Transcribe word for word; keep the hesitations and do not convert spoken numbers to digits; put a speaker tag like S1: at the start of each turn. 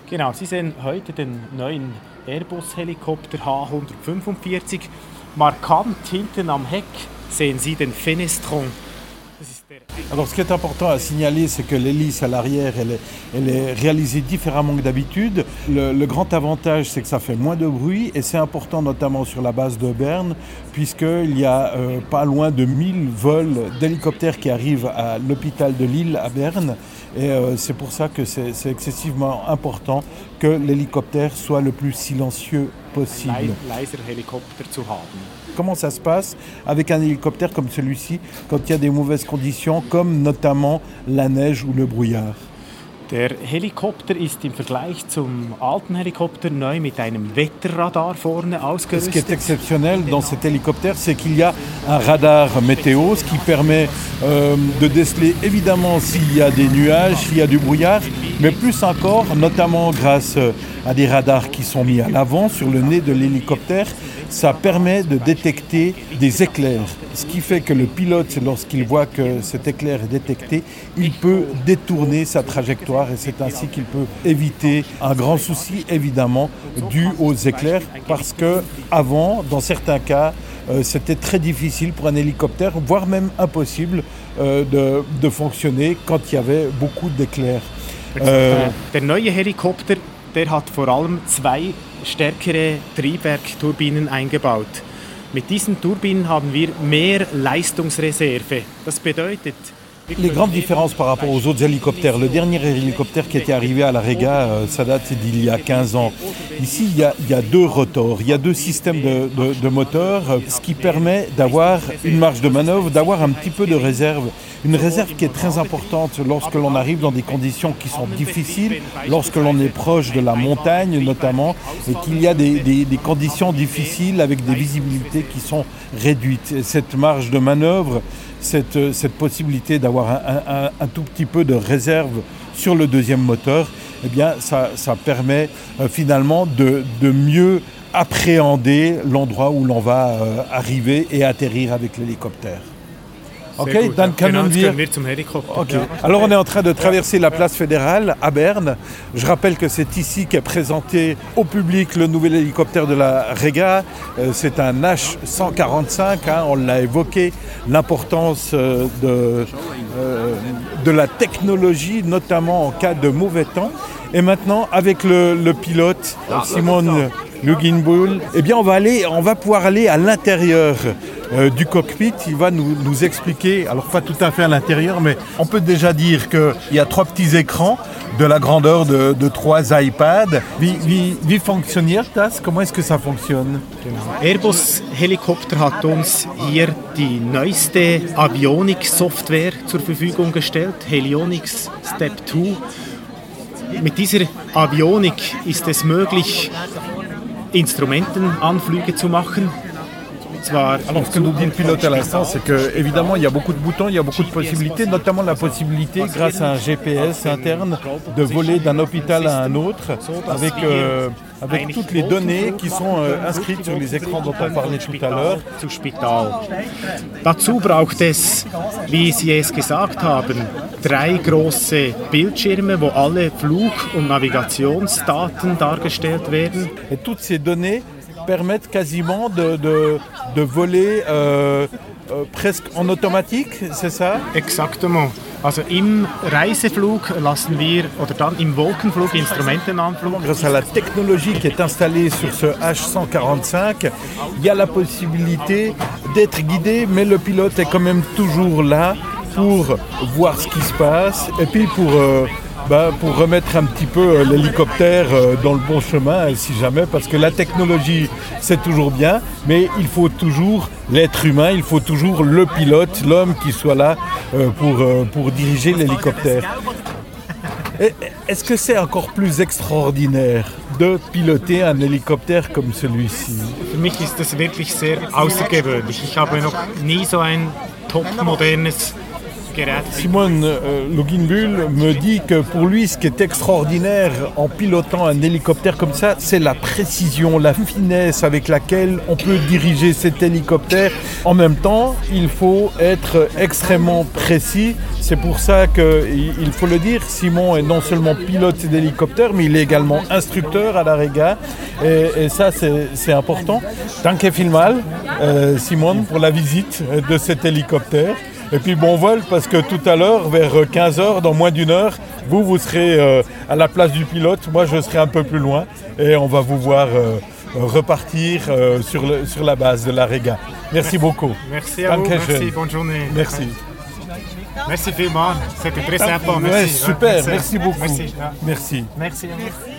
S1: Genau, Sie sehen heute den neuen Airbus-Helikopter H hundertfünfundvierzig. Markant hinten am Heck sehen Sie den Fenestron.
S2: Alors ce qui est important à signaler, c'est que l'hélice à l'arrière, elle est, elle est réalisée différemment que d'habitude. Le, le grand avantage, c'est que ça fait moins de bruit et c'est important notamment sur la base de Berne, puisqu'il y a euh, pas loin de mille vols d'hélicoptères qui arrivent à l'hôpital de Lille à Berne. Et euh, c'est pour ça que c'est, c'est excessivement important que l'hélicoptère soit le plus silencieux possible.
S1: Leiser Helikopter zu haben.
S2: Comment ça se passe avec un hélicoptère comme celui-ci quand il y a des mauvaises conditions, comme notamment la neige ou le brouillard?
S1: Der Helikopter ist im Vergleich zum alten Helikopter neu mit einem Wetterradar vorne ausgerüstet.
S2: Ce qui est exceptionnel dans cet hélicoptère, c'est qu'il y a un radar météo, ce qui permet euh, de déceler évidemment s'il y a des nuages, s'il y a du brouillard, mais plus encore, notamment grâce à des radars qui sont mis à l'avant sur le nez de l'hélicoptère, ça permet de détecter des éclairs. Ce qui fait que le pilote, lorsqu'il voit que cet éclair est détecté, il peut détourner sa trajectoire et c'est ainsi qu'il peut éviter un grand souci, évidemment, dû aux éclairs. Parce qu'avant, dans certains cas, euh, c'était très difficile pour un hélicoptère, voire même impossible, euh, de, de fonctionner quand il y avait beaucoup d'éclairs.
S1: Euh, Der neue Helikopter, der hat vor allem zwei stärkere Triebwerkturbinen eingebaut. Mit diesen Turbinen haben wir mehr Leistungsreserve. Das bedeutet,
S2: les grandes différences par rapport aux autres hélicoptères. Le dernier hélicoptère qui était arrivé à la Rega, euh, ça date d'il y a quinze ans. Ici, il y a, il y a deux rotors, il y a deux systèmes de, de, de moteurs, ce qui permet d'avoir une marge de manœuvre, d'avoir un petit peu de réserve. Une réserve qui est très importante lorsque l'on arrive dans des conditions qui sont difficiles, lorsque l'on est proche de la montagne notamment, et qu'il y a des, des, des conditions difficiles avec des visibilités qui sont réduites. Et cette marge de manœuvre, cette, cette possibilité d'avoir un, un, un tout petit peu de réserve sur le deuxième moteur, eh bien, ça, ça permet euh, finalement de, de mieux appréhender l'endroit où l'on va euh, arriver et atterrir avec l'hélicoptère.
S1: Ok, dann können wir zum Helikopter.
S2: Okay. Alors on est en train de traverser la place fédérale à Berne. Je rappelle que c'est ici qu'est présenté au public le nouvel hélicoptère de la Rega. C'est un H cent quarante-cinq, hein, on l'a évoqué, l'importance de, de la technologie, notamment en cas de mauvais temps. Et maintenant, avec le, le pilote, Simon Luginbull, eh bien on va, aller, on va pouvoir aller à l'intérieur Euh, du cockpit. Il va nous, nous expliquer, alors pas tout à fait à l'intérieur, mais on peut déjà dire qu'il y a trois petits écrans de la grandeur de, de trois iPads. Wie, wie, wie funktioniert das? Comment est-ce que ça fonctionne?
S1: Airbus Helikopter hat uns hier die neueste Avionik-Software zur Verfügung gestellt, Helionics Step zwei. Mit dieser Avionik ist es möglich, Instrumentenanflüge zu machen.
S2: Alors ce que nous dit le pilote à l'instant, c'est qu'évidemment il y a beaucoup de boutons, il y a beaucoup de possibilités, notamment la possibilité grâce à un G P S interne de voler d'un hôpital à un autre avec, euh, avec toutes les données qui sont euh, inscrites sur les écrans dont on parlait tout à l'heure.
S1: Dazu braucht es, wie Sie es gesagt haben, drei große Bildschirme, wo alle Flug- und Navigationsdaten dargestellt werden.
S2: Et toutes ces données permettent quasiment de, de, de voler euh, euh, presque en automatique, c'est ça?
S1: Exactement. Also im Reiseflug lassen wir, oder dann im Wolkenflug, Instrumentenanflug.
S2: Grâce à la technologie qui est installée sur ce H cent quarante-cinq, il y a la possibilité d'être guidé, mais le pilote est quand même toujours là pour voir ce qui se passe et puis pour... Euh, Bah, pour remettre un petit peu l'hélicoptère dans le bon chemin, si jamais, parce que la technologie, c'est toujours bien, mais il faut toujours l'être humain, il faut toujours le pilote, l'homme qui soit là pour, pour diriger l'hélicoptère. Et est-ce que c'est encore plus extraordinaire de piloter un hélicoptère comme celui-ci?
S1: Für mich ist das wirklich sehr außergewöhnlich. Ich habe noch nie so ein top modernes Gerät.
S2: Simone euh, Luginbühl me dit que pour lui, ce qui est extraordinaire en pilotant un hélicoptère comme ça, c'est la précision, la finesse avec laquelle on peut diriger cet hélicoptère. En même temps, il faut être extrêmement précis. C'est pour ça qu'il faut le dire, Simon est non seulement pilote d'hélicoptère, mais il est également instructeur à la Rega. Et, et ça, c'est, c'est important. Danke vielmals, euh, Simone, pour la visite de cet hélicoptère. Et puis bon vol, parce que tout à l'heure, vers quinze heures, dans moins d'une heure, vous, vous serez euh, à la place du pilote. Moi, je serai un peu plus loin. Et on va vous voir euh, repartir euh, sur, le, sur la base de la Rega. Merci, merci beaucoup.
S1: Merci à vous, merci, bonne journée.
S2: Merci.
S1: Merci vielmals, c'était très sympa, merci.
S2: Ouais, super,
S1: merci,
S2: merci beaucoup.
S1: Merci.
S2: Merci.
S1: Merci.